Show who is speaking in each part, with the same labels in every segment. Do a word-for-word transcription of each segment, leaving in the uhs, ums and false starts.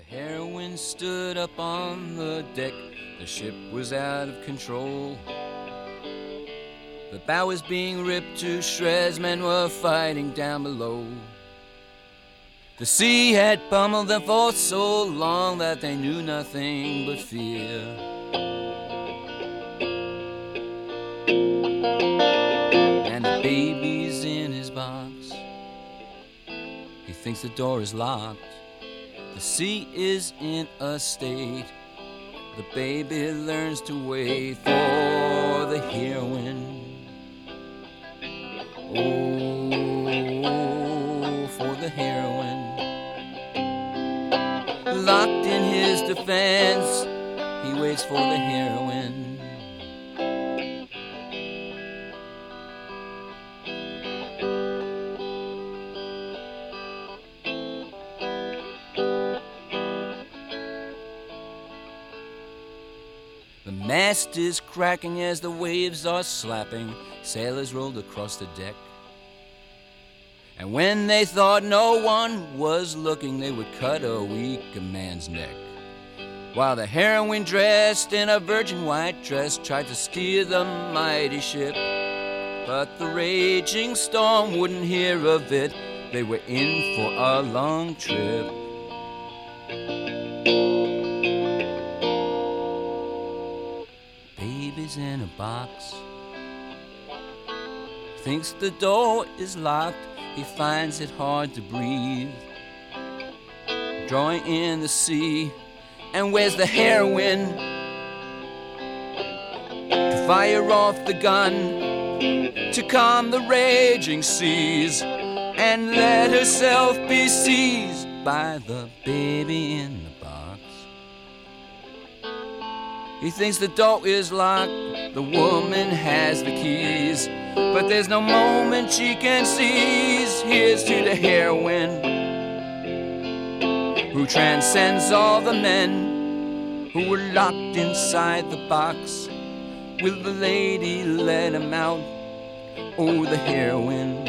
Speaker 1: heroine stood up on the deck. The ship was out of control. The bow was being ripped to shreds. Men were fighting down below. The sea had pummeled them for so long that they knew nothing but fear. And the baby's in his box. He thinks the door is locked. The sea is in a state. The baby learns to wait for the heroine. Oh, for the heroine. Locked in his defense, he waits for the heroine. The mast is cracking as the waves are slapping. Sailors rolled across the deck. And when they thought no one was looking, they would cut a weak man's neck. While the heroine, dressed in a virgin white dress, tried to steer the mighty ship. But the raging storm wouldn't hear of it. They were in for a long trip. Baby's in a box. Thinks the door is locked. He finds it hard to breathe. Drawing in the sea. And where's the heroine? To fire off the gun, to calm the raging seas, and let herself be seized by the baby in the box. He thinks the door is locked. The woman has the keys, but there's no moment she can seize. Here's to the heroine, who transcends all the men who were locked inside the box. Will the lady let him out? Oh, the heroine.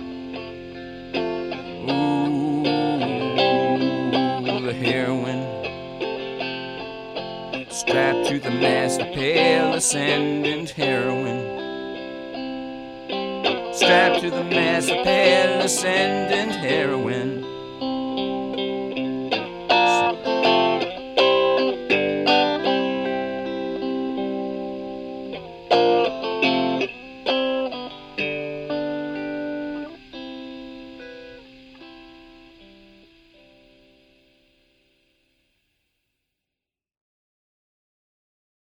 Speaker 1: Oh, the heroine. Strapped to the mast, a pale ascendant heroine. Strapped to the mast, a pale ascendant heroine.